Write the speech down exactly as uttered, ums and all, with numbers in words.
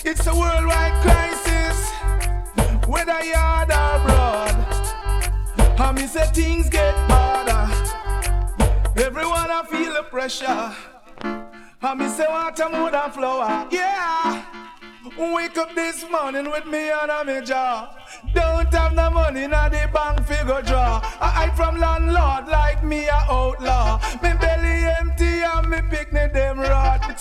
It's a worldwide crisis, whether yard or broad. I me say things get harder. Everyone I feel the pressure. I me say water more than flour. Yeah. Wake up this morning with me on my jaw. Don't have no money na the bank figure draw. I hide from landlord like me a outlaw. Me belly empty and me picnic them rot.